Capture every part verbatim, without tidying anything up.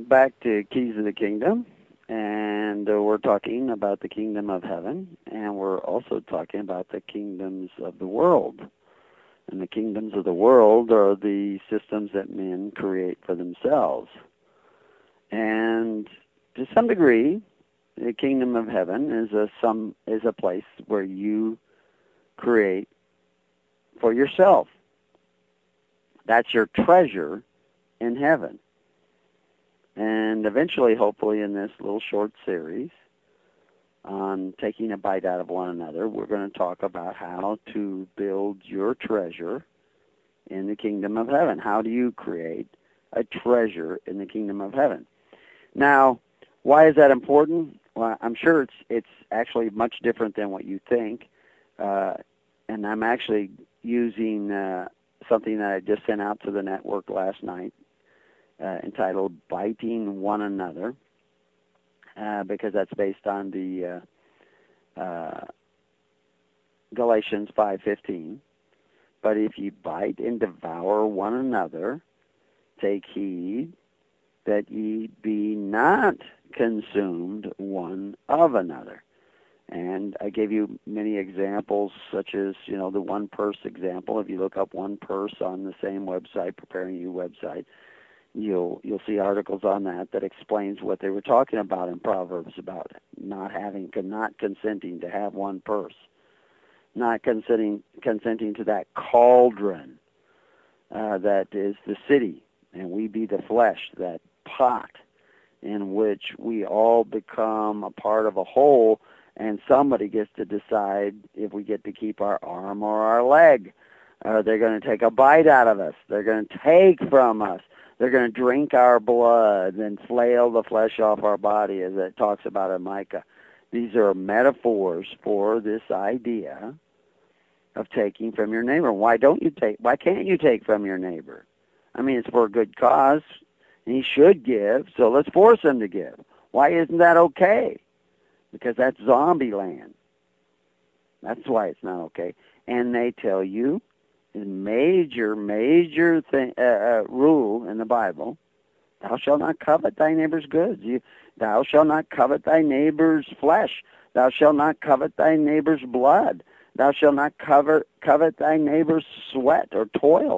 back to Keys of the Kingdom, and uh, we're talking about the kingdom of heaven, and we're also talking about the kingdoms of the world. And the kingdoms of the world are the systems that men create for themselves. And to some degree, the kingdom of heaven is a some is a place where you create for yourself. That's your treasure in heaven. And eventually, hopefully, in this little short series on taking a bite out of one another, we're going to talk about how to build your treasure in the kingdom of heaven. How do you create a treasure in the kingdom of heaven? Now, why is that important? Well, I'm sure it's it's actually much different than what you think. Uh, and I'm actually using uh, something that I just sent out to the network last night, Uh, entitled Biting One Another, uh, because that's based on the uh, uh, Galatians five fifteen. But if ye bite and devour one another, take heed that ye be not consumed one of another. And I gave you many examples, such as, you know, the one purse example. If you look up one purse on the same website, Preparing You website, You'll you'll see articles on that that explains what they were talking about in Proverbs about not having, not consenting to have one purse, not consenting consenting to that cauldron uh, that is the city, and we be the flesh, that pot in which we all become a part of a whole, and somebody gets to decide if we get to keep our arm or our leg. Uh, they're going to take a bite out of us. They're going to take from us. They're going to drink our blood and flail the flesh off our body, as it talks about in Micah. These are metaphors for this idea of taking from your neighbor. Why don't you take? Why can't you take from your neighbor? I mean, it's for a good cause, and he should give, so let's force him to give. Why isn't that okay? Because that's zombie land. That's why it's not okay. And they tell you, major, major thing, uh, uh, rule in the Bible, thou shalt not covet thy neighbor's goods. You, thou shalt not covet thy neighbor's flesh. Thou shalt not covet thy neighbor's blood. Thou shalt not covet, covet thy neighbor's sweat or toil.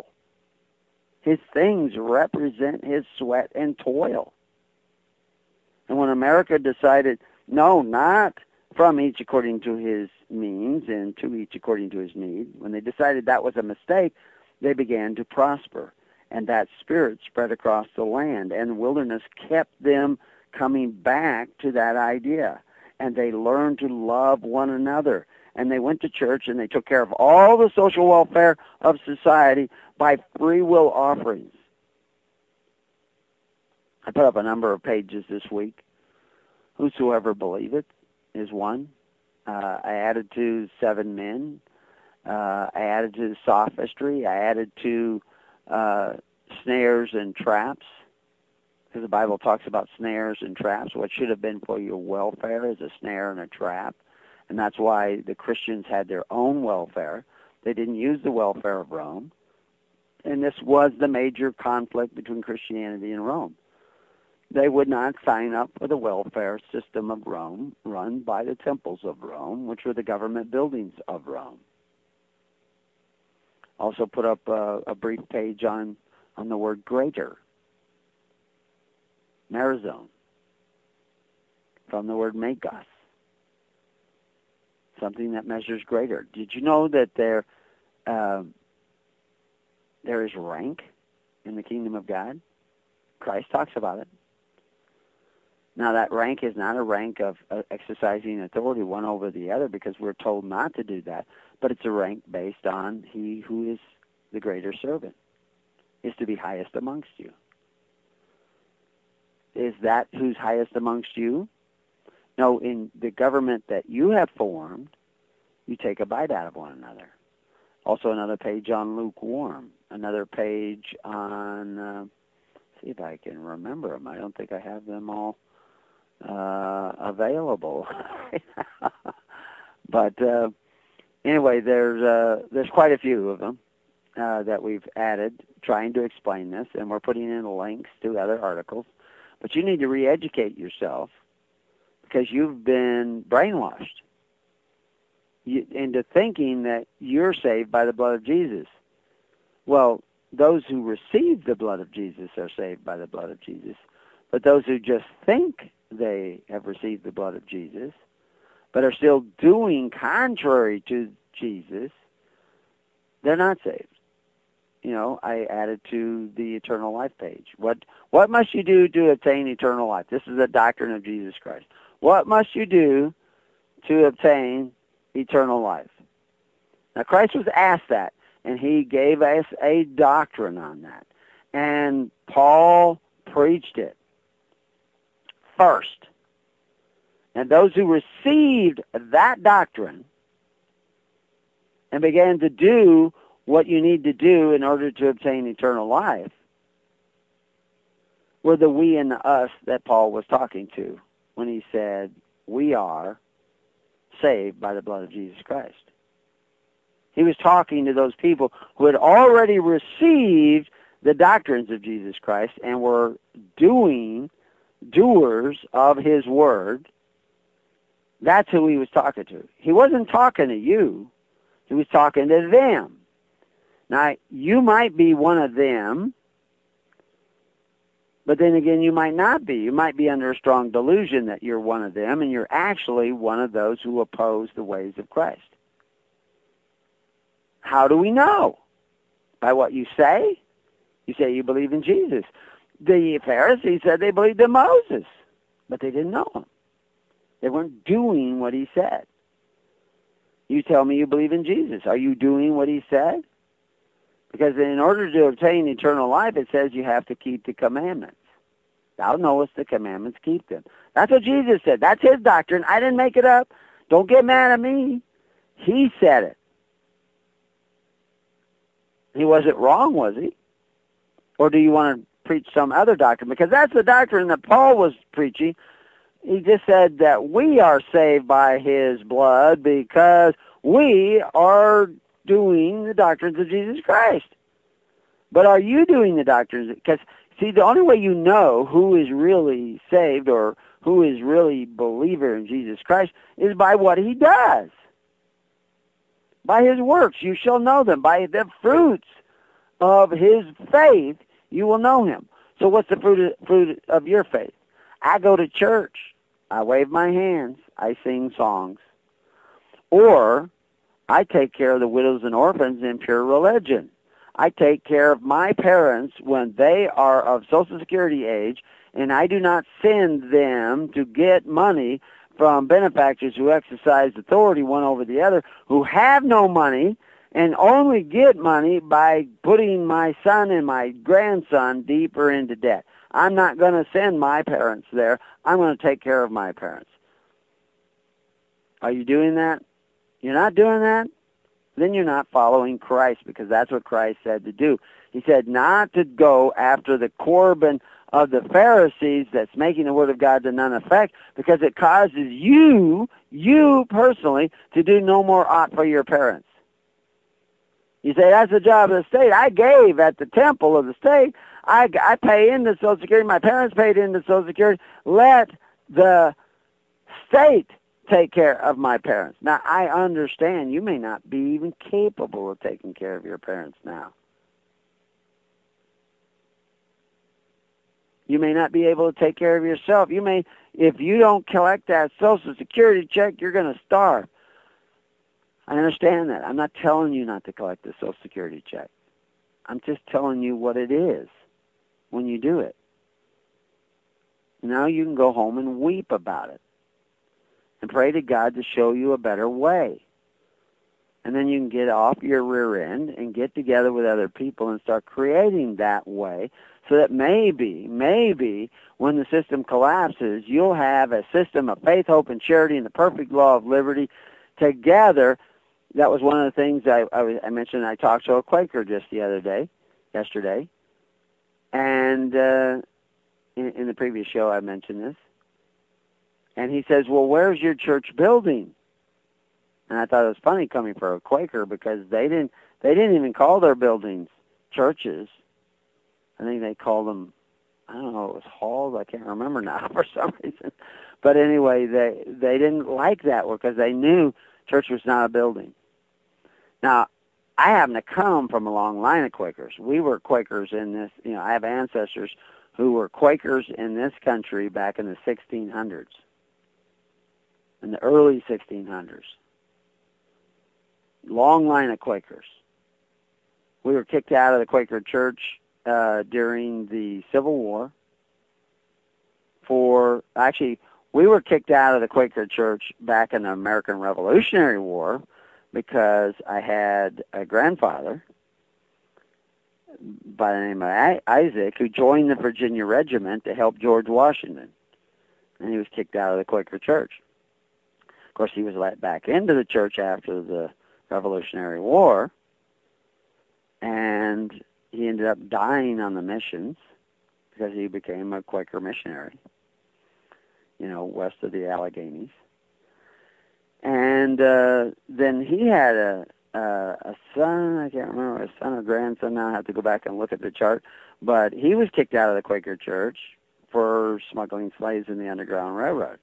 His things represent his sweat and toil. And when America decided, no, not from each according to his means and to each according to his need, when they decided that was a mistake, they began to prosper. And that spirit spread across the land, and the wilderness kept them coming back to that idea. And they learned to love one another. And they went to church, and they took care of all the social welfare of society by free will offerings. I put up a number of pages this week. Whosoever believeth is one. Uh, I added to seven men. Uh, I added to sophistry. I added to uh, snares and traps, because the Bible talks about snares and traps. What should have been for your welfare is a snare and a trap, and that's why the Christians had their own welfare. They didn't use the welfare of Rome, and this was the major conflict between Christianity and Rome. They would not sign up for the welfare system of Rome, run by the temples of Rome, which were the government buildings of Rome. Also put up a, a brief page on, on the word greater. Merizone, from the word megos, something that measures greater. Did you know that there, uh, there is rank in the kingdom of God? Christ talks about it. Now, that rank is not a rank of uh, exercising authority one over the other, because we're told not to do that, but it's a rank based on he who is the greater servant is to be highest amongst you. Is that who's highest amongst you? No, in the government that you have formed, you take a bite out of one another. Also another page on lukewarm, another page on, uh, see if I can remember them. I don't think I have them all Uh, available. But uh, anyway, there's uh, there's quite a few of them uh, that we've added trying to explain this, and we're putting in links to other articles. But you need to re-educate yourself because you've been brainwashed you, into thinking that you're saved by the blood of Jesus. Well, those who receive the blood of Jesus are saved by the blood of Jesus. But those who just think they have received the blood of Jesus, but are still doing contrary to Jesus, they're not saved. You know, I added to the eternal life page. What what must you do to obtain eternal life? This is the doctrine of Jesus Christ. What must you do to obtain eternal life? Now, Christ was asked that, and he gave us a doctrine on that. And Paul preached it first. And those who received that doctrine and began to do what you need to do in order to obtain eternal life were the we and the us that Paul was talking to when he said, we are saved by the blood of Jesus Christ. He was talking to those people who had already received the doctrines of Jesus Christ and were doing, doers of his word. That's who he was talking to. He wasn't talking to you. He was talking to them. Now, you might be one of them, but then again, you might not be. You might be under a strong delusion that you're one of them, and you're actually one of those who oppose the ways of Christ. How do we know? By what you say? You say you believe in Jesus. The Pharisees said they believed in Moses, but they didn't know him. They weren't doing what he said. You tell me you believe in Jesus. Are you doing what he said? Because in order to obtain eternal life, it says you have to keep the commandments. Thou knowest the commandments, keep them. That's what Jesus said. That's his doctrine. I didn't make it up. Don't get mad at me. He said it. He wasn't wrong, was he? Or do you want to preach some other doctrine? Because that's the doctrine that Paul was preaching. He just said that we are saved by his blood because we are doing the doctrines of Jesus Christ. But are you doing the doctrines? Because, see, the only way you know who is really saved or who is really a believer in Jesus Christ is by what he does. By his works, you shall know them. By the fruits of his faith, you will know him. So what's the fruit of, fruit of your faith? I go to church. I wave my hands. I sing songs. Or I take care of the widows and orphans in pure religion. I take care of my parents when they are of Social Security age, and I do not send them to get money from benefactors who exercise authority one over the other, who have no money and only get money by putting my son and my grandson deeper into debt. I'm not going to send my parents there. I'm going to take care of my parents. Are you doing that? You're not doing that? Then you're not following Christ, because that's what Christ said to do. He said not to go after the Corban of the Pharisees that's making the word of God to none effect, because it causes you, you personally, to do no more ought for your parents. You say, that's the job of the state. I gave at the temple of the state. I, I pay into Social Security. My parents paid into Social Security. Let the state take care of my parents. Now, I understand you may not be even capable of taking care of your parents now. You may not be able to take care of yourself. You may, if you don't collect that Social Security check, you're going to starve. I understand that. I'm not telling you not to collect the Social Security check. I'm just telling you what it is when you do it. Now you can go home and weep about it and pray to God to show you a better way. And then you can get off your rear end and get together with other people and start creating that way, so that maybe, maybe when the system collapses, you'll have a system of faith, hope, and charity and the perfect law of liberty together. That was one of the things I, I, I mentioned. I talked to a Quaker just the other day, yesterday, and uh, in, in the previous show I mentioned this. And he says, well, where's your church building? And I thought it was funny coming from a Quaker, because they didn't they didn't even call their buildings churches. I think they called them I don't know, it was halls. I can't remember now for some reason. But anyway, they they didn't like that because they knew church was not a building. Now, I happen to come from a long line of Quakers. We were Quakers in this, you know, I have ancestors who were Quakers in this country back in the sixteen hundreds, in the early sixteen hundreds. Long line of Quakers. We were kicked out of the Quaker Church uh, during the Civil War for, actually, we were kicked out of the Quaker Church back in the American Revolutionary War because I had a grandfather by the name of Isaac who joined the Virginia Regiment to help George Washington, and he was kicked out of the Quaker Church. Of course, he was let back into the church after the Revolutionary War, and he ended up dying on the missions because he became a Quaker missionary, you know, west of the Alleghenies. And uh, then he had a, a a son, I can't remember, a son or grandson now, I have to go back and look at the chart, but he was kicked out of the Quaker Church for smuggling slaves in the Underground Railroad.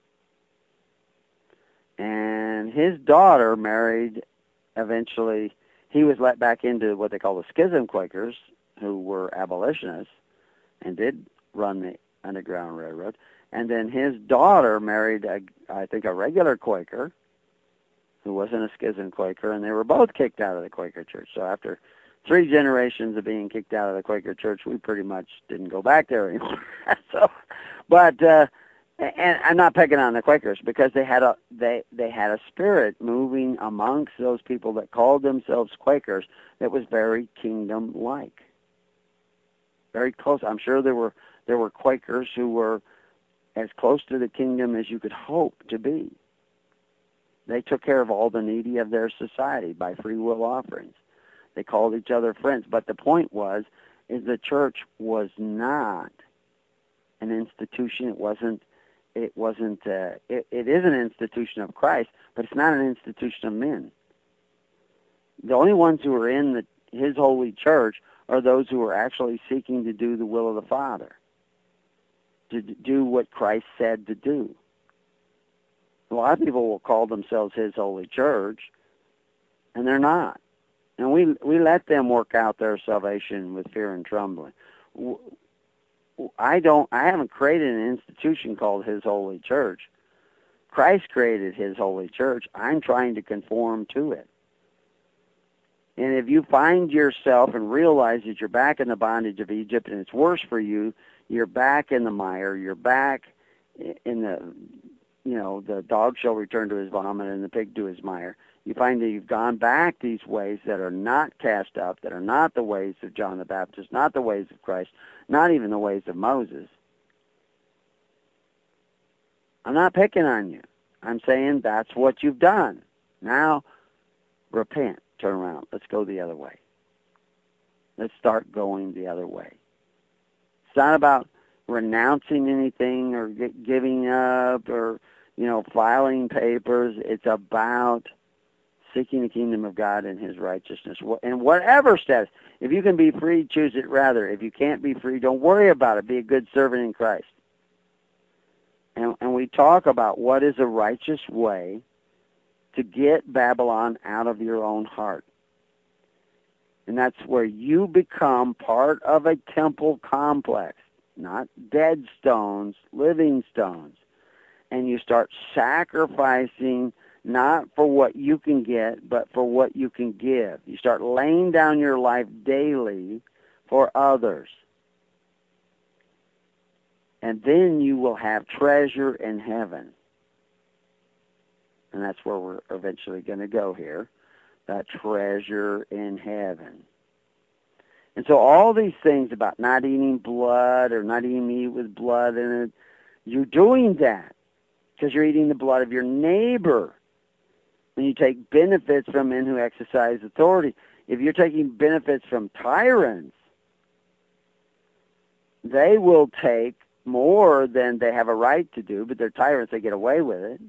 And his daughter married, eventually, he was let back into what they call the Schism Quakers, who were abolitionists and did run the Underground Railroad. And then his daughter married, a, I think, a regular Quaker who wasn't a Schism Quaker, and they were both kicked out of the Quaker Church. So after three generations of being kicked out of the Quaker Church, we pretty much didn't go back there anymore. so, but uh, and I'm not picking on the Quakers because they had a they they had a spirit moving amongst those people that called themselves Quakers that was very kingdom-like, very close. I'm sure there were there were Quakers who were as close to the kingdom as you could hope to be. They took care of all the needy of their society by free will offerings. They called each other friends. But the point was, is the church was not an institution. It wasn't. It wasn't. Uh, it, it is an institution of Christ, but it's not an institution of men. The only ones who are in the, His holy church are those who are actually seeking to do the will of the Father, to do what Christ said to do. A lot of people will call themselves His holy church, and they're not. And we we let them work out their salvation with fear and trembling. I don't. I haven't created an institution called His holy church. Christ created His holy church. I'm trying to conform to it. And if you find yourself and realize that you're back in the bondage of Egypt and it's worse for you, you're back in the mire, you're back in the, you know, the dog shall return to his vomit and the pig to his mire. You find that you've gone back these ways that are not cast up, that are not the ways of John the Baptist, not the ways of Christ, not even the ways of Moses. I'm not picking on you. I'm saying that's what you've done. Now, repent. Turn around. Let's go the other way. Let's start going the other way. It's not about renouncing anything or giving up or, you know, filing papers. It's about seeking the kingdom of God and His righteousness. And whatever status, if you can be free, choose it rather. If you can't be free, don't worry about it. Be a good servant in Christ. And, and we talk about what is a righteous way to get Babylon out of your own heart. And that's where you become part of a temple complex, not dead stones, living stones. And you start sacrificing not for what you can get, but for what you can give. You start laying down your life daily for others. And then you will have treasure in heaven. And that's where we're eventually going to go here, that treasure in heaven. And so all these things about not eating blood or not eating meat with blood in it, you're doing that because you're eating the blood of your neighbor. When you take benefits from men who exercise authority, if you're taking benefits from tyrants, they will take more than they have a right to do, but they're tyrants, they get away with it.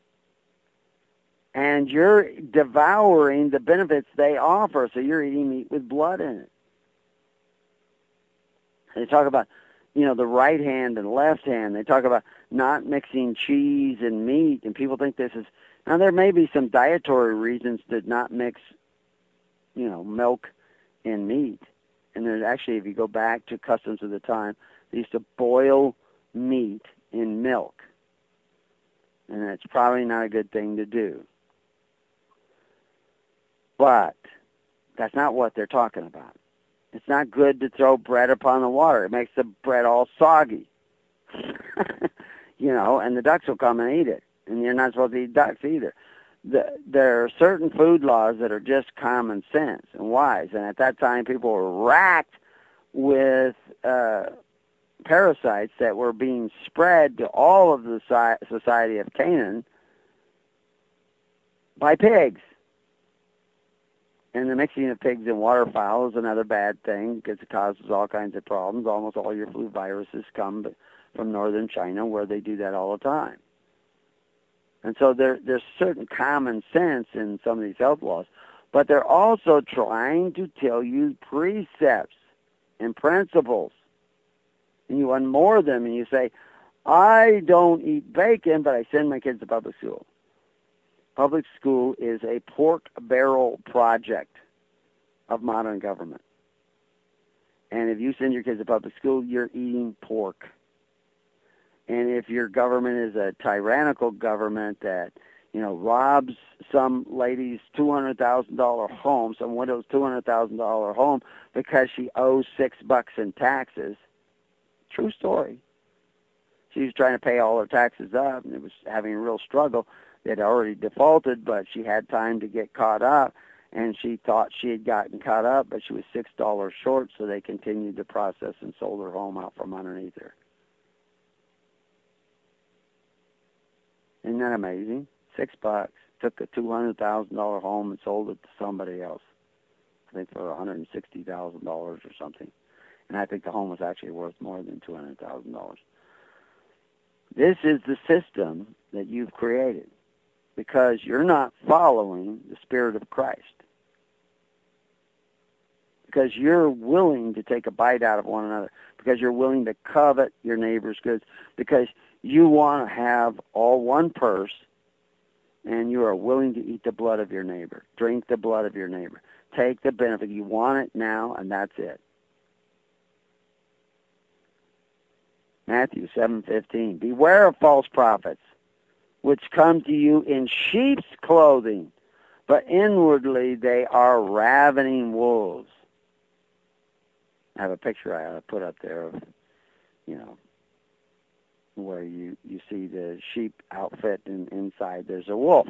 And you're devouring the benefits they offer, so you're eating meat with blood in it. They talk about, you know, the right hand and left hand. They talk about not mixing cheese and meat, and people think this is, now there may be some dietary reasons to not mix, you know, milk and meat. And there's actually, if you go back to customs of the time, they used to boil meat in milk. And that's probably not a good thing to do. But that's not what they're talking about. It's not good to throw bread upon the water. It makes the bread all soggy. You know, and the ducks will come and eat it. And you're not supposed to eat ducks either. The, there are certain food laws that are just common sense and wise. And at that time, people were racked with uh, parasites that were being spread to all of the society of Canaan by pigs. And the mixing of pigs and waterfowl is another bad thing because it causes all kinds of problems. Almost all your flu viruses come from northern China where they do that all the time. And so there, there's certain common sense in some of these health laws. But they're also trying to tell you precepts and principles. And you unmoor them and you say, I don't eat bacon, but I send my kids to public school. Public school is a pork barrel project of modern government. And if you send your kids to public school, you're eating pork. And if your government is a tyrannical government that, you know, robs some lady's two hundred thousand dollars home, some widow's two hundred thousand dollars home because she owes six bucks in taxes, true story. She was trying to pay all her taxes up and it was having a real struggle. They had already defaulted, but she had time to get caught up, and she thought she had gotten caught up, but she was six dollars short, so they continued the process and sold her home out from underneath her. Isn't that amazing? Six bucks. Took a two hundred thousand dollars home and sold it to somebody else. I think for one hundred sixty thousand dollars or something. And I think the home was actually worth more than two hundred thousand dollars. This is the system that you've created because you're not following the Spirit of Christ. Because you're willing to take a bite out of one another. Because you're willing to covet your neighbor's goods. Because you want to have all one purse, and you are willing to eat the blood of your neighbor, drink the blood of your neighbor, take the benefit. You want it now, and that's it. Matthew seven fifteen. Beware of false prophets, which come to you in sheep's clothing, but inwardly they are ravening wolves. I have a picture I ought to put up there of, you know, where you, you see the sheep outfit and inside there's a wolf.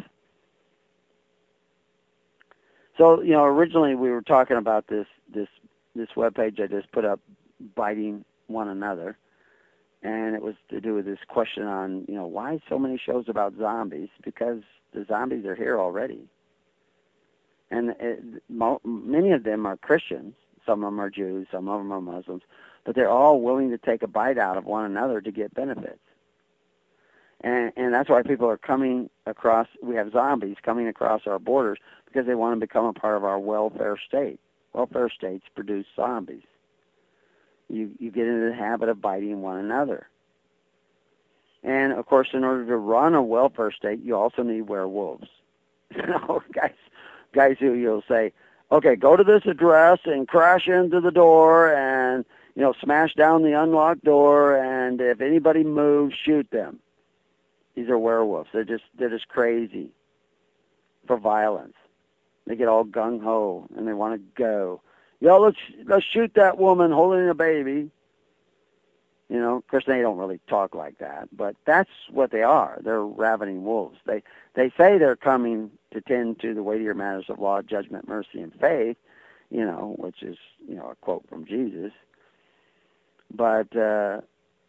So, you know, originally we were talking about this this this webpage I just put up, biting one another, and it was to do with this question on, you know, why so many shows about zombies? Because the zombies are here already. And it, mo- many of them are Christians. Some of them are Jews, some of them are Muslims, but they're all willing to take a bite out of one another to get benefits. And, and that's why people are coming across, we have zombies coming across our borders because they want to become a part of our welfare state. Welfare states produce zombies. You, you get into the habit of biting one another. And, of course, in order to run a welfare state, you also need werewolves. You know, guys, guys who you'll say, okay, go to this address and crash into the door and, you know, smash down the unlocked door, and if anybody moves, shoot them. These are werewolves. They're just they're just crazy for violence. They get all gung-ho, and they want to go. Yo, let's, let's shoot that woman holding a baby. You know, of course, they don't really talk like that, but that's what they are. They're ravening wolves. They they say they're coming to tend to the weightier matters of law, judgment, mercy, and faith, you know, which is, you know, a quote from Jesus. But uh,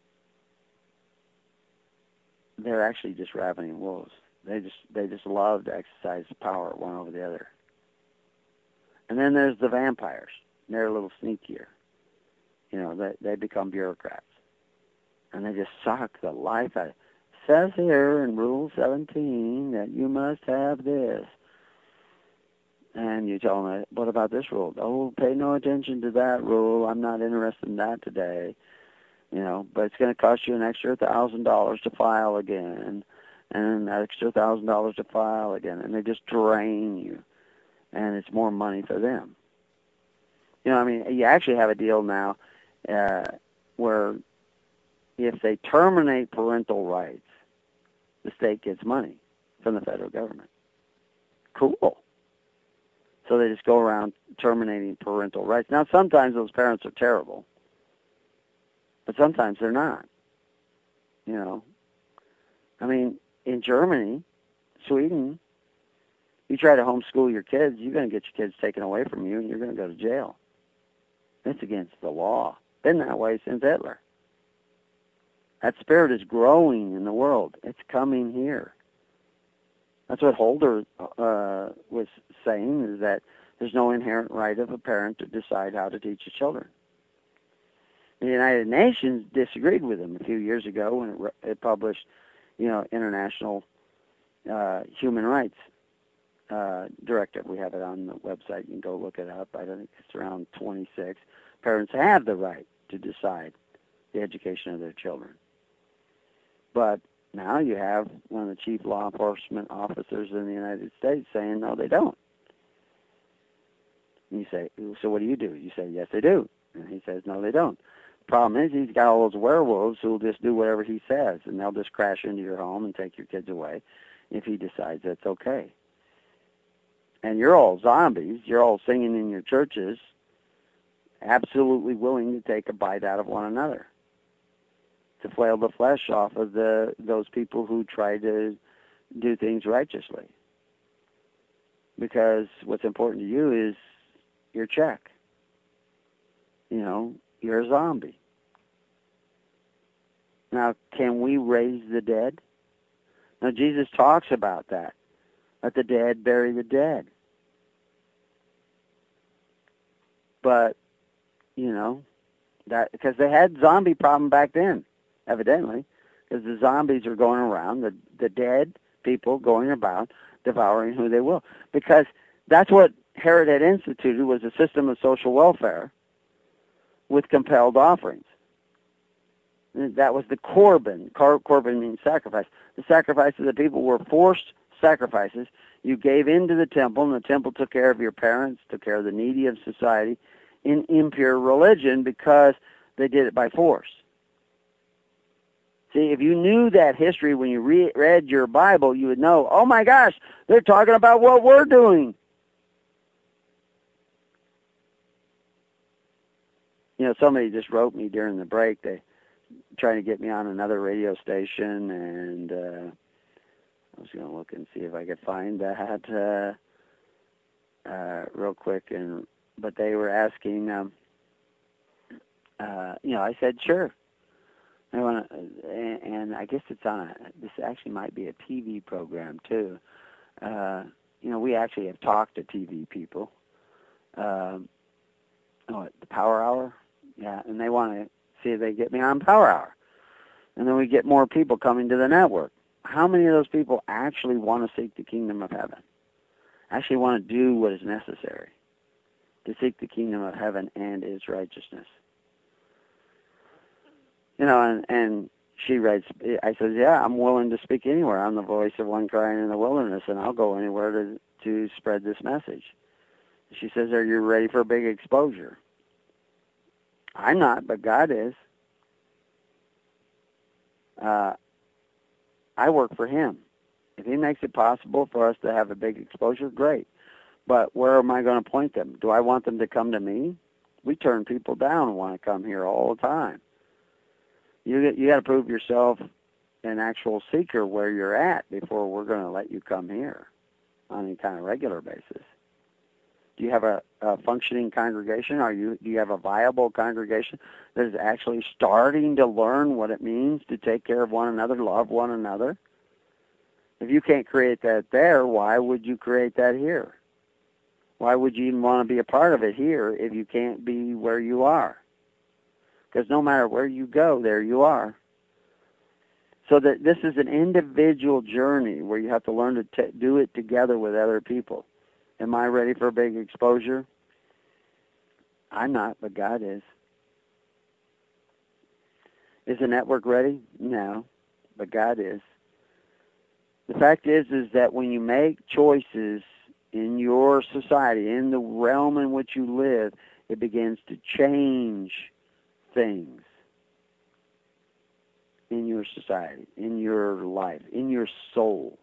they're actually just ravening wolves. They just they just love to exercise power one over the other. And then there's the vampires. They're a little sneakier. You know, they they become bureaucrats. And they just suck the life out of it. It says here in Rule seventeen that you must have this. And you tell them, what about this rule? Oh, pay no attention to that rule. I'm not interested in that today. You know, but it's going to cost you an extra thousand dollars to file again, and an extra thousand dollars to file again, and they just drain you, and it's more money for them. You know, I mean, you actually have a deal now uh, where if they terminate parental rights, the state gets money from the federal government. Cool. So they just go around terminating parental rights. Now, sometimes those parents are terrible, but sometimes they're not. You know, I mean, in Germany, Sweden, you try to homeschool your kids, you're going to get your kids taken away from you, and you're going to go to jail. It's against the law. Been that way since Hitler. That spirit is growing in the world. It's coming here. That's what Holder uh, was saying, is that there's no inherent right of a parent to decide how to teach his children. The United Nations disagreed with him a few years ago when it, it published, you know, International uh, Human Rights uh, Directive. We have it on the website. You can go look it up. I think it's around twenty-six. Parents have the right to decide the education of their children. But now you have one of the chief law enforcement officers in the United States saying, no, they don't. And you say, so what do you do? You say, yes, they do. And he says, no, they don't. The problem is he's got all those werewolves who will just do whatever he says, and they'll just crash into your home and take your kids away if he decides that's okay. And you're all zombies. You're all singing in your churches, absolutely willing to take a bite out of one another, to flail the flesh off of the those people who try to do things righteously. Because what's important to you is your check. You know, you're a zombie. Now, can we raise the dead? Now, Jesus talks about that. Let the dead bury the dead. But, you know, that because they had zombie problem back then, evidently, because the zombies are going around, the, the dead people going about devouring who they will. Because that's what Herod had instituted, was a system of social welfare with compelled offerings. And that was the Corban. Cor- Corban means sacrifice. The sacrifices of the people were forced sacrifices. You gave into the temple, and the temple took care of your parents, took care of the needy of society in impure religion because they did it by force. See, if you knew that history when you re- read your Bible, you would know, oh my gosh, they're talking about what we're doing. You know, somebody just wrote me during the break. They trying to get me on another radio station, and uh, I was going to look and see if I could find that uh, uh, real quick. And but they were asking, um, uh, you know, I said sure. I want to, and, and I guess it's on. A, this actually might be a T V program too. Uh, you know, we actually have talked to T V people. Um, oh, the Power Hour, yeah, and they want to see if they get me on Power Hour, and then we get more people coming to the network. How many of those people actually want to seek the kingdom of heaven? Actually want to do what is necessary to seek the kingdom of heaven and its righteousness? You know, and, and she writes, I said, yeah, I'm willing to speak anywhere. I'm the voice of one crying in the wilderness, and I'll go anywhere to, to spread this message. She says, are you ready for a big exposure? I'm not, but God is. Uh, I work for him. If he makes it possible for us to have a big exposure, great. But where am I going to point them? Do I want them to come to me? We turn people down and want to come here all the time. You you got to prove yourself an actual seeker where you're at before we're going to let you come here on any kind of regular basis. Do you have a, a functioning congregation? Are you do you have a viable congregation that is actually starting to learn what it means to take care of one another, love one another? If you can't create that there, why would you create that here? Why would you even want to be a part of it here if you can't be where you are? Because no matter where you go, there you are. So that this is an individual journey where you have to learn to t- do it together with other people. Am I ready for a big exposure? I'm not, but God is. Is the network ready? No, but God is. The fact is, is that when you make choices in your society, in the realm in which you live, it begins to change things in your society, in your life, in your soul.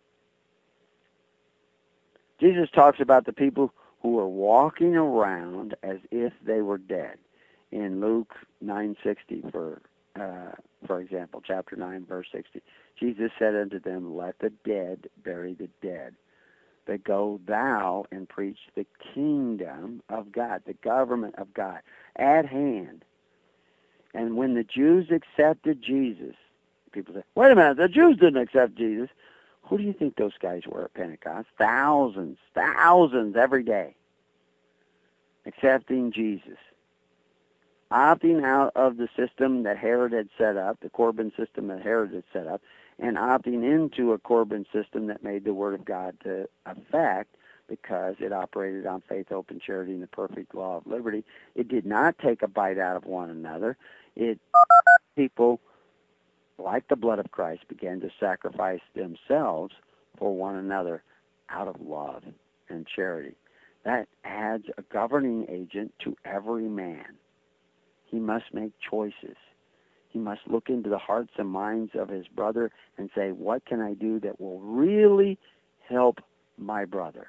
Jesus talks about the people who are walking around as if they were dead. In Luke nine sixty, for uh, for example, chapter nine, verse sixty, Jesus said unto them, let the dead bury the dead, but go thou and preach the kingdom of God, the government of God, at hand. And when the Jews accepted Jesus, people say, wait a minute, the Jews didn't accept Jesus. Who do you think those guys were at Pentecost? Thousands, thousands every day accepting Jesus, opting out of the system that Herod had set up, the Corban system that Herod had set up, and opting into a Corban system that made the Word of God to effect because it operated on faith, hope, and charity and the perfect law of liberty. It did not take a bite out of one another. It people, like the blood of Christ, began to sacrifice themselves for one another out of love and charity. That adds a governing agent to every man. He must make choices. He must look into the hearts and minds of his brother and say, what can I do that will really help my brother?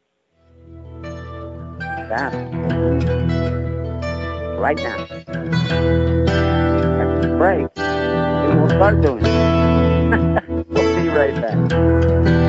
That right now. After the break, we will start doing it. We'll be right back.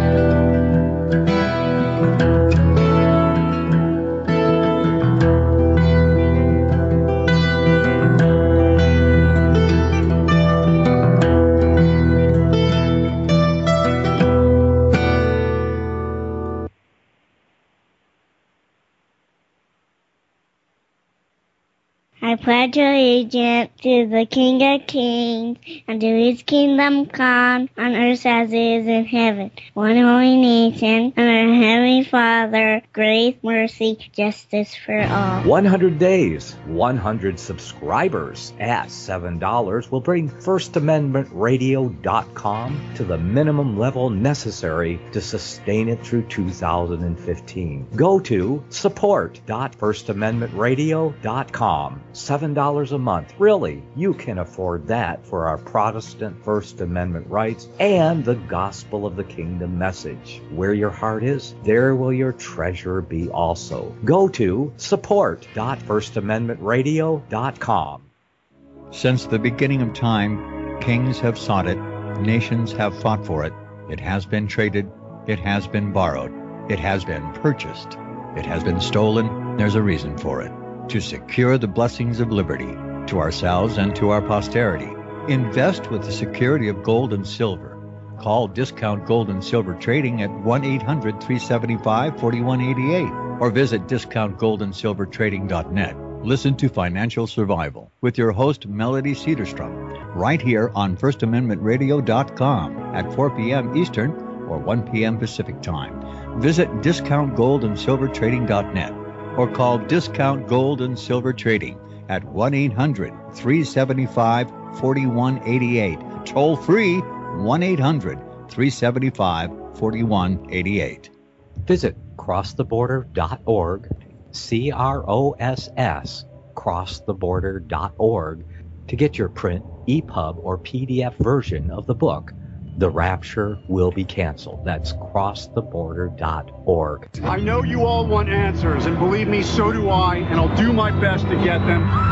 I pledge allegiance to the King of Kings and to his kingdom come on earth as it is in heaven. One holy nation and our Heavenly Father, grace, mercy, justice for all. one hundred days, one hundred subscribers at seven dollars will bring First Amendment Radio dot com to the minimum level necessary to sustain it through two thousand fifteen. Go to support dot first amendment radio dot com. seven dollars a month. Really, you can afford that for our Protestant First Amendment rights and the gospel of the kingdom message. Where your heart is, there will your treasure be also. Go to support dot first amendment radio dot com. Since the beginning of time, kings have sought it, nations have fought for it. It has been traded, it has been borrowed, it has been purchased, it has been stolen. There's a reason for it. To secure the blessings of liberty to ourselves and to our posterity. Invest with the security of gold and silver. Call Discount Gold and Silver Trading at one eight hundred, three seven five, four one eight eight or visit discount gold and silver trading dot net. Listen to Financial Survival with your host Melody Cedarstrom right here on First Amendment Radio dot com at four p.m. Eastern or one p.m. Pacific Time. Visit discount gold and silver trading dot net. or call Discount Gold and Silver Trading at one eight hundred, three seven five, four one eight eight. Toll free, one eight hundred, three seven five, four one eight eight. Visit cross the border dot org, C R O S S, cross the border dot org, to get your print, E P U B, or P D F version of the book, The Rapture Will Be Canceled. That's cross the border dot org. I know you all want answers, and believe me, so do I, and I'll do my best to get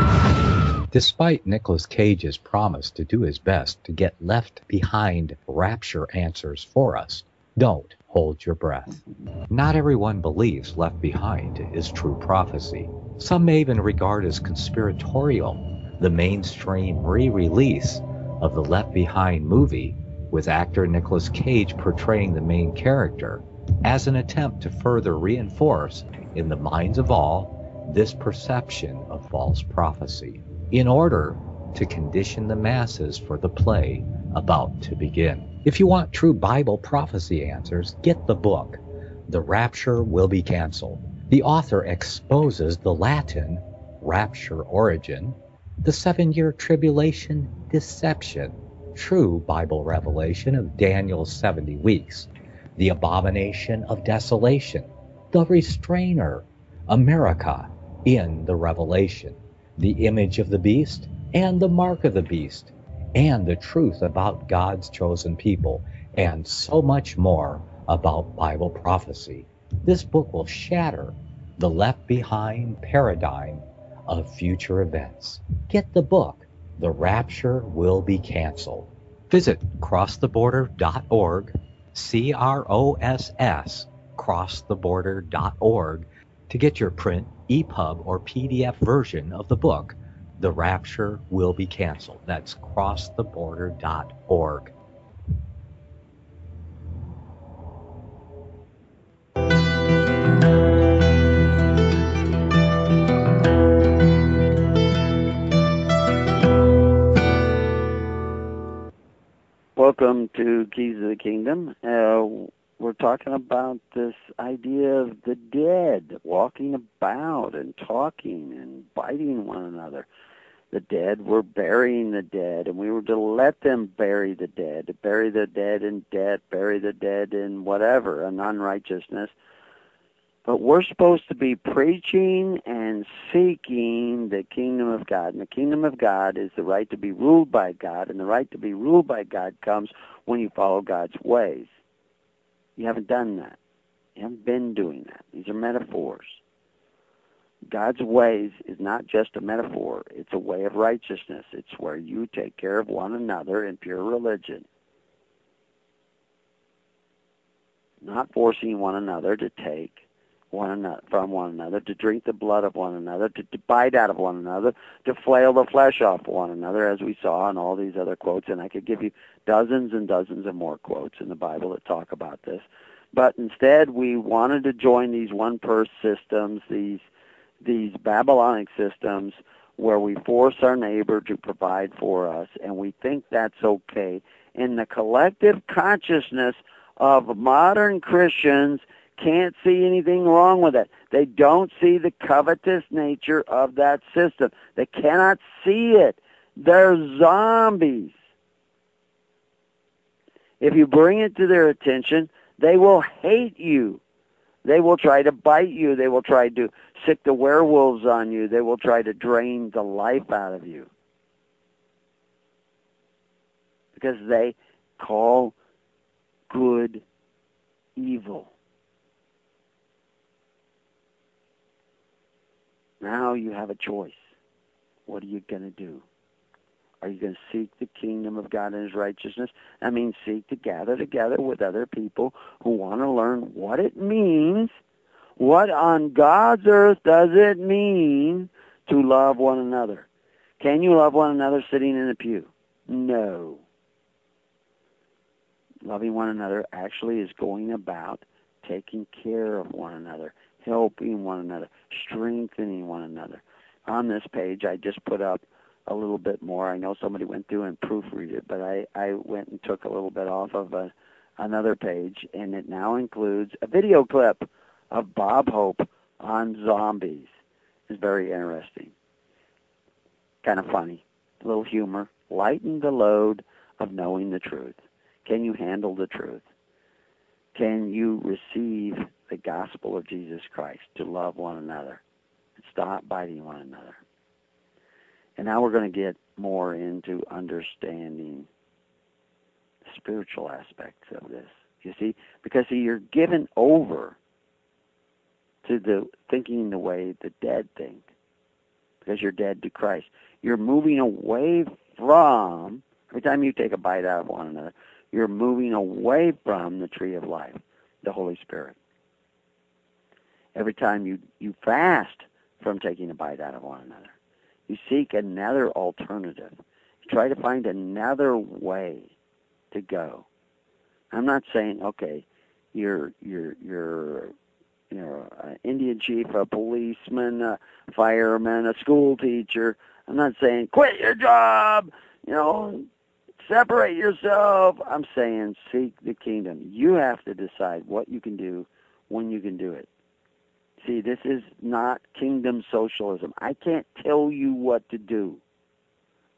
them. Despite Nicolas Cage's promise to do his best to get left behind rapture answers for us, don't hold your breath. Not everyone believes Left Behind is true prophecy. Some may even regard as conspiratorial the mainstream re-release of the Left Behind movie with actor Nicolas Cage portraying the main character as an attempt to further reinforce in the minds of all this perception of false prophecy in order to condition the masses for the play about to begin. If you want true Bible prophecy answers, get the book, The Rapture Will Be Canceled. The author exposes the Latin rapture origin, the seven-year tribulation deception, true Bible revelation of Daniel's seventy weeks, the abomination of desolation, the restrainer, America in the revelation, the image of the beast and the mark of the beast, and the truth about God's chosen people, and so much more about Bible prophecy. This book will shatter the left-behind paradigm of future events. Get the book, The Rapture Will Be Canceled. Visit cross the border dot org, C R O S S, cross the border dot org, to get your print, E P U B, or P D F version of the book, The Rapture Will Be Canceled. That's cross the border dot org. Welcome to Keys of the Kingdom. Uh, we're talking about this idea of the dead walking about and talking and biting one another. The dead, we're burying the dead, and we were to let them bury the dead, to bury the dead in debt, bury the dead in whatever, in unrighteousness. But we're supposed to be preaching and seeking the kingdom of God. And the kingdom of God is the right to be ruled by God, and the right to be ruled by God comes when you follow God's ways. You haven't done that. You haven't been doing that. These are metaphors. God's ways is not just a metaphor. It's a way of righteousness. It's where you take care of one another in pure religion. Not forcing one another to take one another from one another, to drink the blood of one another, to, to bite out of one another, to flail the flesh off one another, as we saw in all these other quotes. And I could give you dozens and dozens of more quotes in the Bible that talk about this. But instead, we wanted to join these one-purse systems, these these Babylonic systems, where we force our neighbor to provide for us, and we think that's okay. And the collective consciousness of modern Christians can't see anything wrong with it. They don't see the covetous nature of that system. They cannot see it. They're zombies. If you bring it to their attention, they will hate you. They will try to bite you. They will try to sick the werewolves on you. They will try to drain the life out of you. Because they call good evil. Now you have a choice. What are you going to do? Are you going to seek the kingdom of God and His righteousness? I mean, seek to gather together with other people who want to learn what it means. What on God's earth does it mean to love one another? Can you love one another sitting in a pew? No. Loving one another actually is going about taking care of one another, helping one another, strengthening one another. On this page, I just put up a little bit more. I know somebody went through and proofread it, but I, I went and took a little bit off of a, another page, and it now includes a video clip of Bob Hope on zombies. It's very interesting. Kind of funny. A little humor. Lighten the load of knowing the truth. Can you handle the truth? Can you receive the gospel of Jesus Christ to love one another and stop biting one another? And now we're going to get more into understanding the spiritual aspects of this. You see, because see, you're given over to the thinking the way the dead think, because you're dead to Christ. You're moving away from, every time you take a bite out of one another, you're moving away from the tree of life, the Holy Spirit. Every time you, you fast from taking a bite out of one another, you seek another alternative. You try to find another way to go. I'm not saying, okay, you're you're you're you know an Indian chief, a policeman, a fireman, a school teacher. I'm not saying quit your job, you know, separate yourself. I'm saying seek the kingdom. You have to decide what you can do when you can do it. See, this is not kingdom socialism. I can't tell you what to do.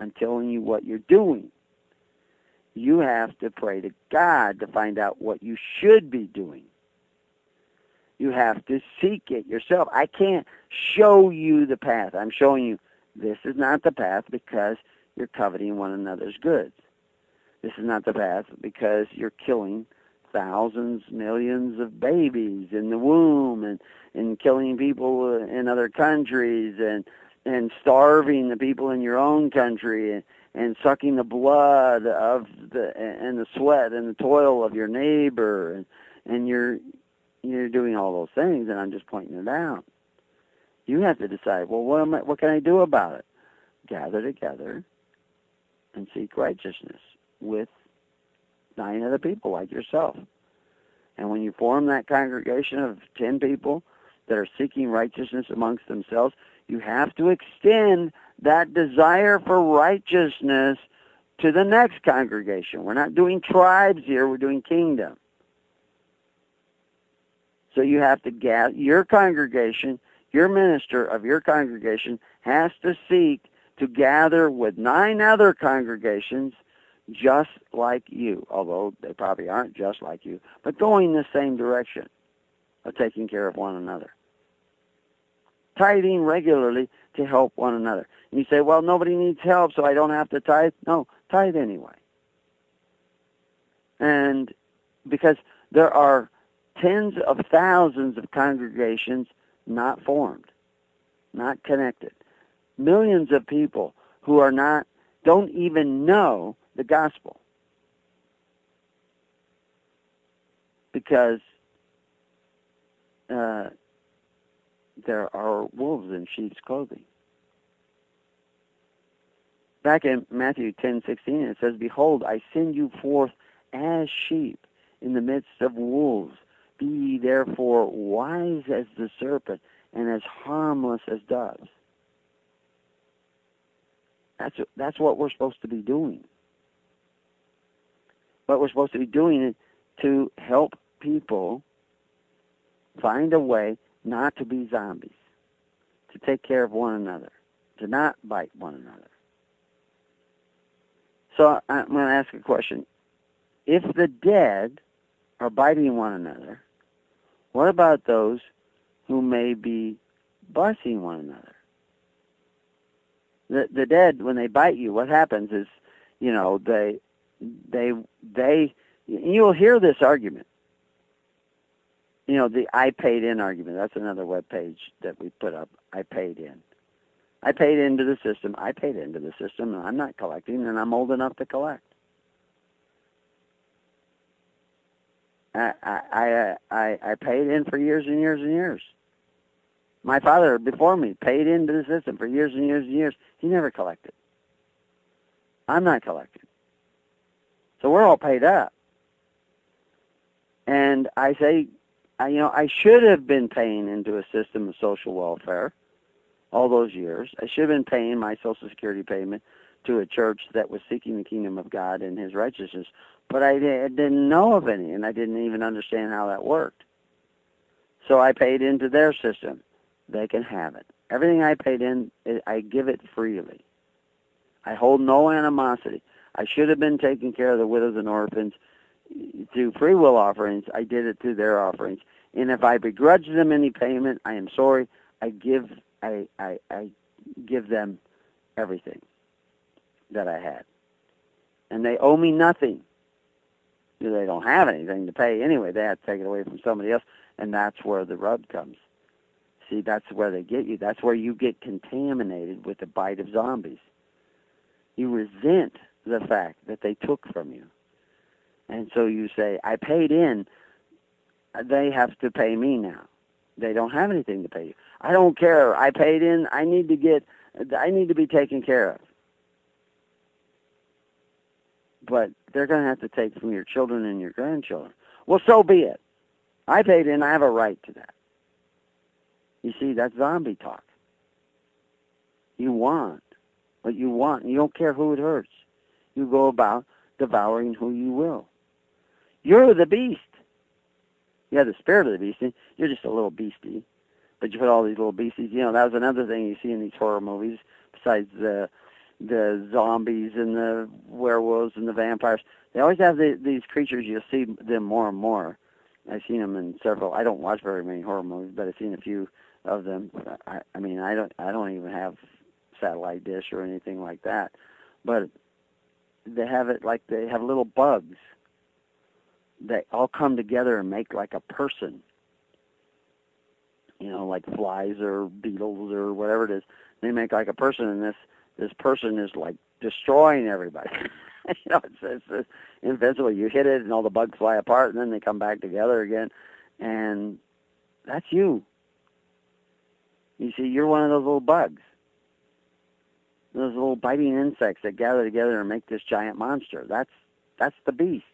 I'm telling you what you're doing. You have to pray to God to find out what you should be doing. You have to seek it yourself. I can't show you the path. I'm showing you this is not the path because you're coveting one another's goods. This is not the path because you're killing thousands, millions of babies in the womb and, and killing people in other countries and and starving the people in your own country and, and sucking the blood of the and the sweat and the toil of your neighbor and, and you're you're doing all those things, and I'm just pointing it out. You have to decide, well, what am I, what can I do about it? Gather together and seek righteousness with nine other people like yourself. And when you form that congregation of ten people that are seeking righteousness amongst themselves, you have to extend that desire for righteousness to the next congregation. We're not doing tribes here, we're doing kingdom. So you have to gather, your congregation, your minister of your congregation has to seek to gather with nine other congregations just like you, although they probably aren't just like you, but going the same direction of taking care of one another. Tithing regularly to help one another. And you say, well, nobody needs help, so I don't have to tithe. No, tithe anyway. And because there are tens of thousands of congregations not formed, not connected. Millions of people who are not, don't even know the gospel. Because uh, there are wolves in sheep's clothing. Back in Matthew ten sixteen, it says, behold, I send you forth as sheep in the midst of wolves. Be ye therefore wise as the serpent and as harmless as doves. That's, that's what we're supposed to be doing. What we're supposed to be doing is to help people find a way not to be zombies, to take care of one another, to not bite one another. So I'm going to ask a question. If the dead are biting one another, what about those who may be bussing one another? The the dead, when they bite you, what happens is, you know, they, they, they, you'll hear this argument. You know, the I paid in argument. That's another web page that we put up. I paid in. I paid into the system. I paid into the system, and I'm not collecting, and I'm old enough to collect. I I I I paid in for years and years and years. My father, before me, paid into the system for years and years and years. He never collected. I'm not collecting. So we're all paid up. And I say, I, you know, I should have been paying into a system of social welfare all those years. I should have been paying my Social Security payment to a church that was seeking the kingdom of God and his righteousness. But I didn't know of any, and I didn't even understand how that worked. So I paid into their system. They can have it. Everything I paid in, I give it freely. I hold no animosity. I should have been taking care of the widows and orphans through free will offerings. I did it through their offerings. And if I begrudge them any payment, I am sorry. I give I, I, I give them everything that I had. And they owe me nothing. They don't have anything to pay anyway. They have to take it away from somebody else, and that's where the rub comes. See, that's where they get you. That's where you get contaminated with the bite of zombies. You resent the fact that they took from you. And so you say, I paid in. They have to pay me now. They don't have anything to pay you. I don't care. I paid in. I need to get, I need to be taken care of. But they're going to have to take from your children and your grandchildren. Well, so be it. I paid in. I have a right to that. You see, that's zombie talk. You want what you want. You don't care who it hurts. You go about devouring who you will. You're the beast. You have the spirit of the beast. You're just a little beastie. But you put all these little beasties. You know, that was another thing you see in these horror movies, besides the the zombies and the werewolves and the vampires. They always have the, these creatures. You'll see them more and more. I've seen them in several. I don't watch very many horror movies, but I've seen a few of them. I, I mean, I don't. I don't even have satellite dish or anything like that. But they have it like they have little bugs. They all come together and make like a person. You know, like flies or beetles or whatever it is. They make like a person, and this this person is like destroying everybody. you know, it's, it's, it's invincible. You hit it, and all the bugs fly apart, and then they come back together again. And that's you. You see, you're one of those little bugs. Those little biting insects that gather together and make this giant monster. That's that's the beast.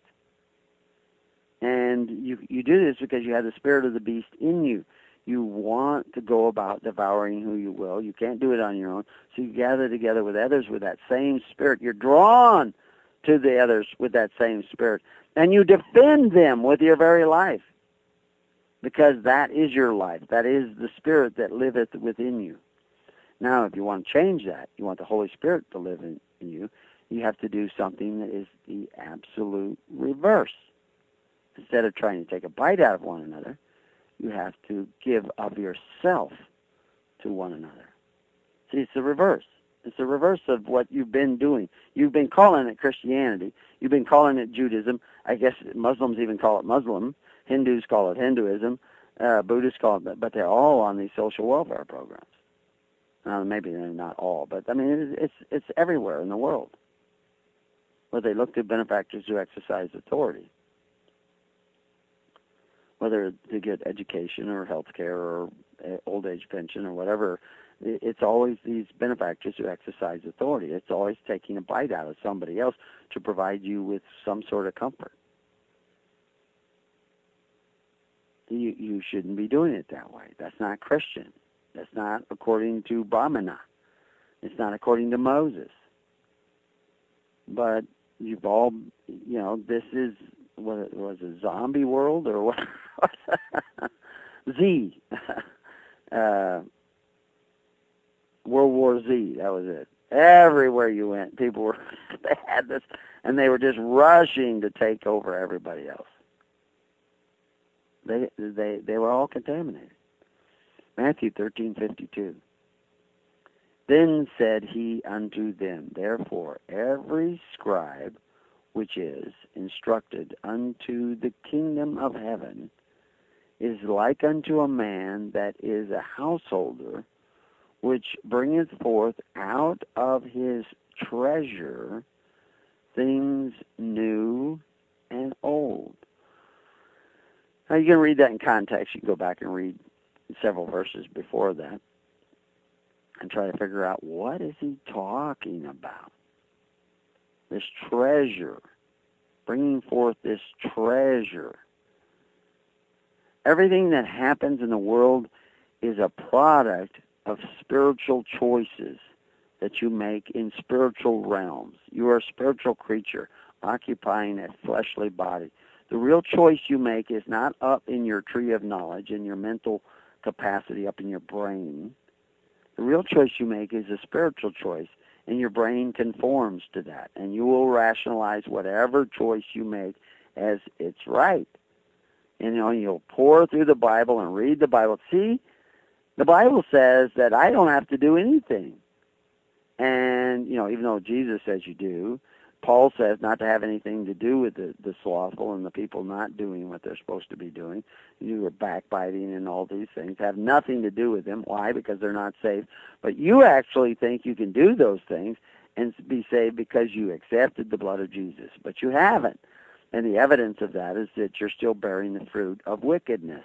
And you you do this because you have the spirit of the beast in you. You want to go about devouring who you will. You can't do it on your own. So you gather together with others with that same spirit. You're drawn to the others with that same spirit. And you defend them with your very life. Because that is your life. That is the spirit that liveth within you. Now, if you want to change that, you want the Holy Spirit to live in, in you, you have to do something that is the absolute reverse. Instead of trying to take a bite out of one another, you have to give of yourself to one another. See, it's the reverse. It's the reverse of what you've been doing. You've been calling it Christianity. You've been calling it Judaism. I guess Muslims even call it Muslim. Hindus call it Hinduism. Uh, Buddhists call it, but they're all on these social welfare programs. Uh, maybe they're not all, but I mean, it's it's everywhere in the world where they look to benefactors who exercise authority, whether to get education or health care or old age pension or whatever. It's always these benefactors who exercise authority. It's always taking a bite out of somebody else to provide you with some sort of comfort. You, you shouldn't be doing it that way. That's not Christian. That's not according to Brahmana. It's not according to Moses. But you've all, you know, this is, what it was, a zombie world or what? Z. uh, World War Z, that was it. Everywhere you went, people were, they had this, and they were just rushing to take over everybody else. They they they were all contaminated. Matthew thirteen fifty-two. Then said he unto them, therefore every scribe which is instructed unto the kingdom of heaven is like unto a man that is a householder, which bringeth forth out of his treasure things new and old. Now you can read that in context. You can go back and read several verses before that and try to figure out, what is he talking about? This treasure, bringing forth this treasure. Everything that happens in the world is a product of spiritual choices that you make in spiritual realms. You are a spiritual creature occupying a fleshly body. The real choice you make is not up in your tree of knowledge, in your mental capacity, up in your brain. The real choice you make is a spiritual choice, and your brain conforms to that, and you will rationalize whatever choice you make as it's right. And you know, you'll pour through the Bible and read the Bible. See, the Bible says that I don't have to do anything. And, you know, even though Jesus says you do, Paul says not to have anything to do with the, the slothful and the people not doing what they're supposed to be doing. You are backbiting and all these things. Have nothing to do with them. Why? Because they're not saved. But you actually think you can do those things and be saved because you accepted the blood of Jesus. But you haven't. And the evidence of that is that you're still bearing the fruit of wickedness.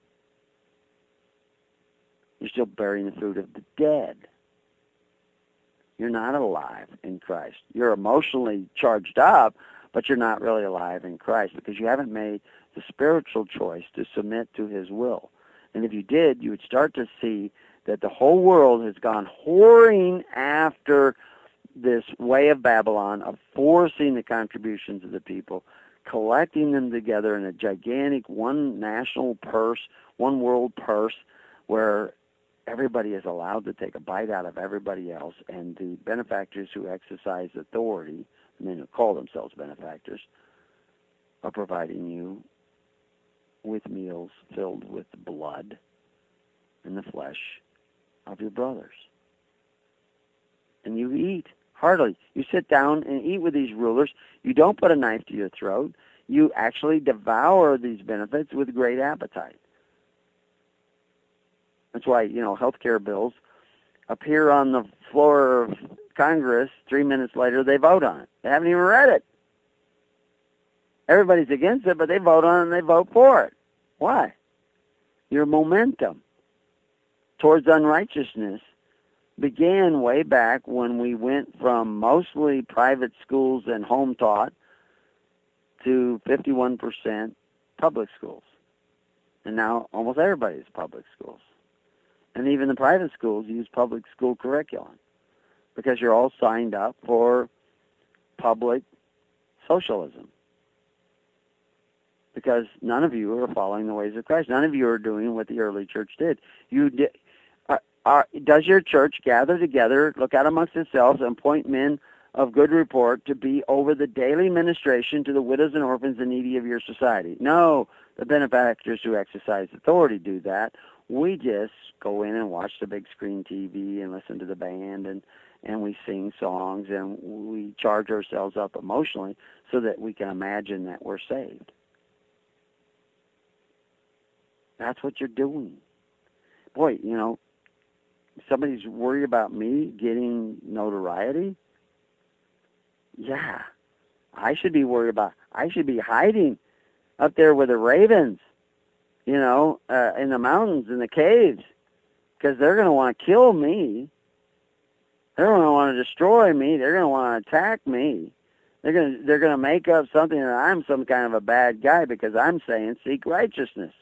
You're still bearing the fruit of the dead. You're not alive in Christ. You're emotionally charged up, but you're not really alive in Christ because you haven't made the spiritual choice to submit to his will. And if you did, you would start to see that the whole world has gone whoring after this way of Babylon, of forcing the contributions of the people, collecting them together in a gigantic one national purse, one world purse, where everybody is allowed to take a bite out of everybody else, and the benefactors who exercise authority, I mean, who call themselves benefactors, are providing you with meals filled with the blood and the flesh of your brothers. And you eat heartily. You sit down and eat with these rulers. You don't put a knife to your throat. You actually devour these benefits with great appetite. That's why, you know, health care bills appear on the floor of Congress. Three minutes later, they vote on it. They haven't even read it. Everybody's against it, but they vote on it and they vote for it. Why? Your momentum towards unrighteousness began way back when we went from mostly private schools and home taught to fifty-one percent public schools. And now almost everybody's public schools. And even the private schools use public school curriculum because you're all signed up for public socialism. Because none of you are following the ways of Christ. None of you are doing what the early church did. You did. Are, are, does your church gather together, look out amongst itself, and appoint men of good report to be over the daily ministration to the widows and orphans and needy of your society? No, the benefactors who exercise authority do that. We just go in and watch the big screen T V and listen to the band, and, and we sing songs, and we charge ourselves up emotionally so that we can imagine that we're saved. That's what you're doing. Boy, you know, somebody's worried about me getting notoriety. Yeah, I should be worried about, I should be hiding up there with the ravens, you know, uh, in the mountains, in the caves, because they're going to want to kill me. They're going to want to destroy me. They're going to want to attack me. They're going to, they're going to make up something that I'm some kind of a bad guy because I'm saying seek righteousness.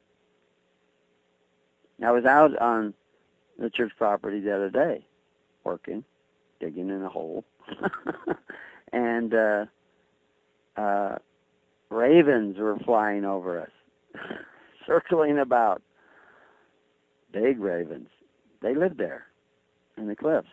I was out on the church property the other day, working, digging in a hole, and uh, uh, ravens were flying over us, circling about. Big ravens. They live there in the cliffs.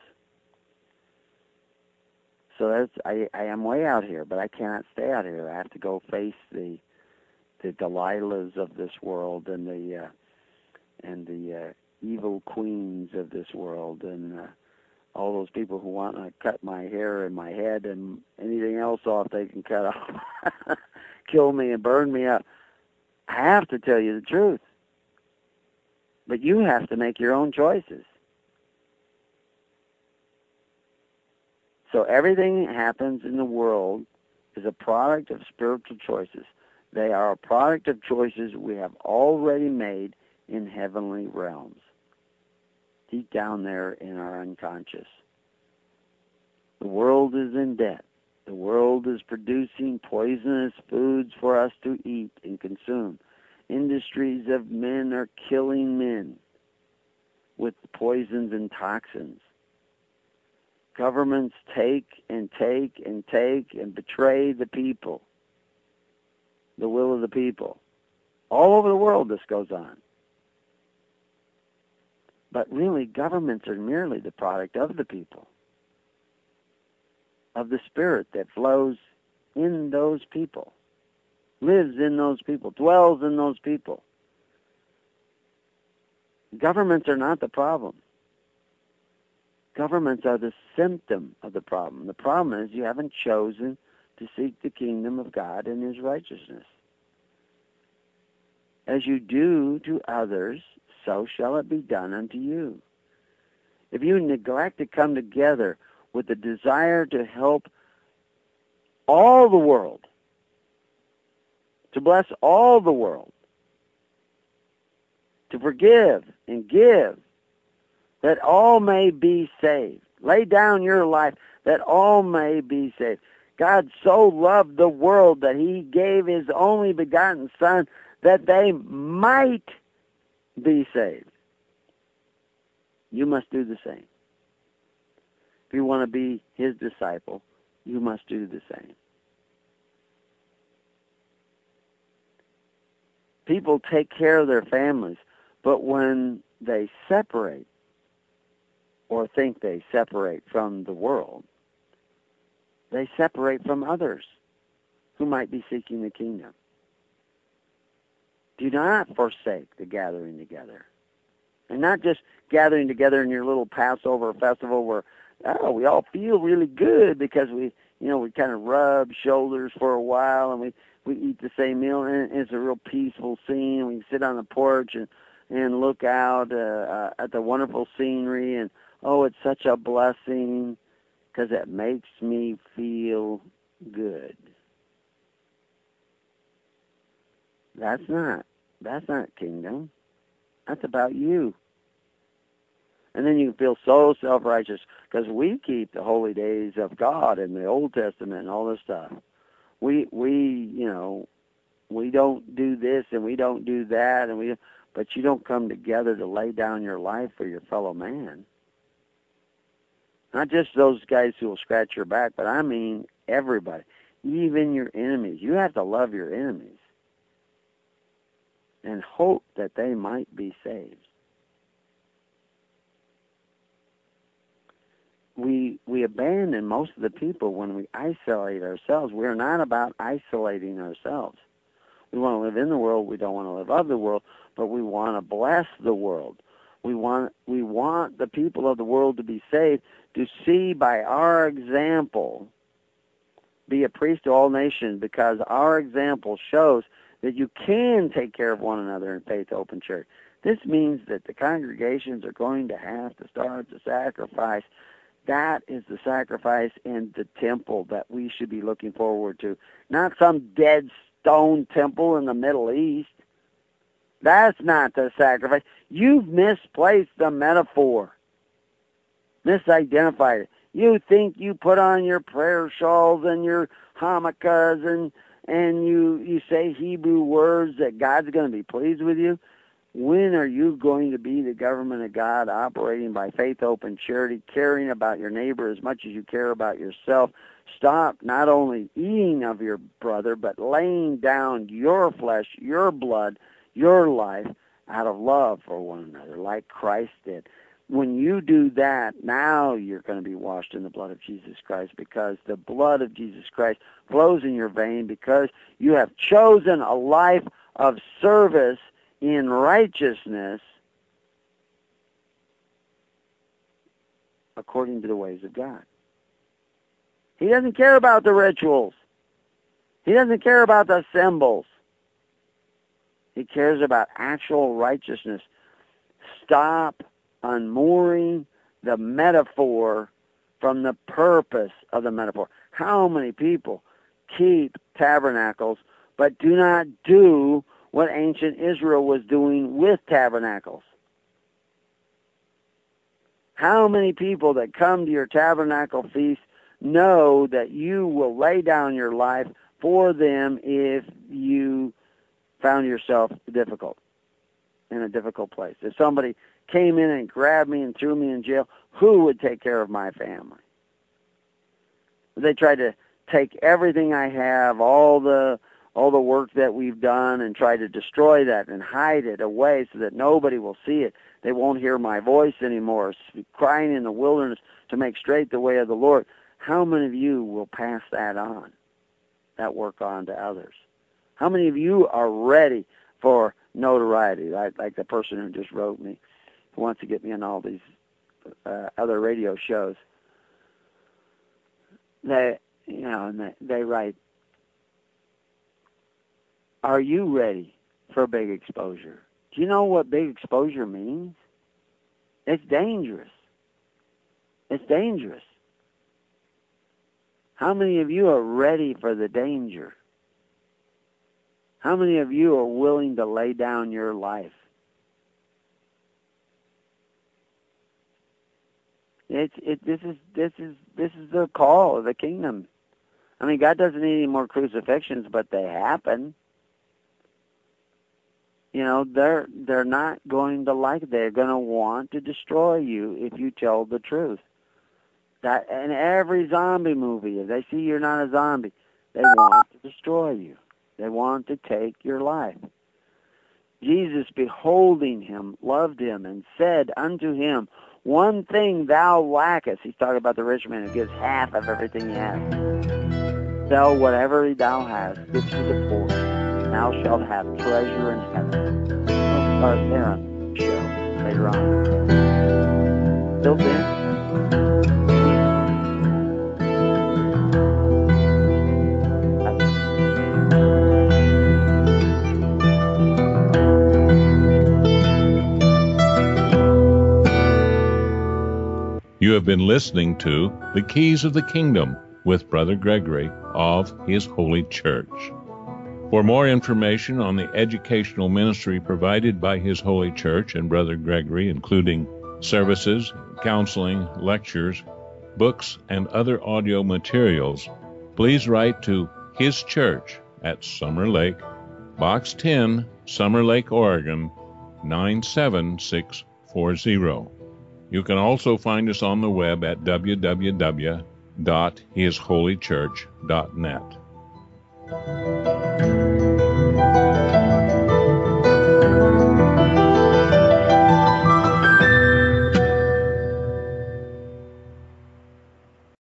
So that's I, I am way out here, but I cannot stay out here. I have to go face the the Delilahs of this world and the uh, and the uh, evil queens of this world, and uh, all those people who want to cut my hair and my head and anything else off they can cut off, kill me and burn me up. I have to tell you the truth. But you have to make your own choices. So everything that happens in the world is a product of spiritual choices. They are a product of choices we have already made in heavenly realms, deep down there in our unconscious. The world is in debt. The world is producing poisonous foods for us to eat and consume. Industries of men are killing men with poisons and toxins. Governments take and take and take and betray the people, the will of the people. All over the world this goes on. But really, governments are merely the product of the people, of the spirit that flows in those people, lives in those people, dwells in those people. Governments are not the problem. Governments are the symptom of the problem. The problem is you haven't chosen to seek the kingdom of God and His righteousness. As you do to others, so shall it be done unto you. If you neglect to come together with the desire to help all the world, to bless all the world, to forgive and give, that all may be saved. Lay down your life that all may be saved. God so loved the world that He gave His only begotten Son that they might be saved. You must do the same. If you want to be His disciple, you must do the same. People take care of their families, but when they separate or think they separate from the world, they separate from others who might be seeking the kingdom. Do not forsake the gathering together. And not just gathering together in your little Passover festival where, oh, we all feel really good because we, you know, we kind of rub shoulders for a while and we, we eat the same meal, and it's a real peaceful scene. We can sit on the porch and, and look out uh, uh, at the wonderful scenery, and, oh, it's such a blessing because it makes me feel good. That's not, that's not kingdom. That's about you. And then you feel so self-righteous because we keep the holy days of God in the Old Testament and all this stuff. We, we, you know, we don't do this and we don't do that, and we, but you don't come together to lay down your life for your fellow man. Not just those guys who will scratch your back, but I mean everybody, even your enemies. You have to love your enemies and hope that they might be saved. We we abandon most of the people when we isolate ourselves. We're not about isolating ourselves. We want to live in the world. We don't want to live of the world, but we want to bless the world. We want we want the people of the world to be saved, to see by our example, be a priest to all nations, because our example shows that you can take care of one another in faith, hope, and charity. This means that the congregations are going to have to start to sacrifice. That is the sacrifice in the temple that we should be looking forward to. Not some dead stone temple in the Middle East. That's not the sacrifice. You've misplaced the metaphor. Misidentified it. You think you put on your prayer shawls and your harmonicas and, and you, you say Hebrew words that God's going to be pleased with you. When are you going to be the government of God, operating by faith, hope, and charity, caring about your neighbor as much as you care about yourself? Stop not only eating of your brother, but laying down your flesh, your blood, your life out of love for one another, like Christ did. When you do that, now you're going to be washed in the blood of Jesus Christ, because the blood of Jesus Christ flows in your vein because you have chosen a life of service in righteousness according to the ways of God. He doesn't care about the rituals. He doesn't care about the symbols. He cares about actual righteousness. Stop unmooring the metaphor from the purpose of the metaphor. How many people keep tabernacles but do not do what ancient Israel was doing with tabernacles? How many people that come to your tabernacle feast know that you will lay down your life for them if you found yourself difficult, in a difficult place? If somebody came in and grabbed me and threw me in jail, who would take care of my family? They tried to take everything I have, all the all the work that we've done, and try to destroy that and hide it away so that nobody will see it. They won't hear my voice anymore, crying in the wilderness to make straight the way of the Lord. How many of you will pass that on, that work on to others? How many of you are ready for notoriety, like, like the person who just wrote me, who wants to get me on all these uh, other radio shows? They, you know, and they, they write, are you ready for big exposure? Do you know what big exposure means? It's dangerous. It's dangerous. How many of you are ready for the danger? How many of you are willing to lay down your life? It's it. This is this is this is the call of the kingdom. I mean, God doesn't need any more crucifixions, but they happen. You know, they're they're not going to like it. They're going to want to destroy you if you tell the truth. That in every zombie movie, if they see you're not a zombie, they want to destroy you. They want to take your life. Jesus, beholding him, loved him, and said unto him, one thing thou lackest. He's talking about the rich man who gives half of everything he has. Sell whatever thou hast, give to the poor, and thou shalt have treasure in heaven. We'll start there on the show later on. Till then, You have been listening to The Keys of the Kingdom with Brother Gregory of His Holy Church. For more information on the educational ministry provided by His Holy Church and Brother Gregory, including services, counseling, lectures, books, and other audio materials, please write to His Church at Summer Lake, Box ten, Summer Lake, Oregon, nine seven six four zero. You can also find us on the web at w w w dot his holy church dot net.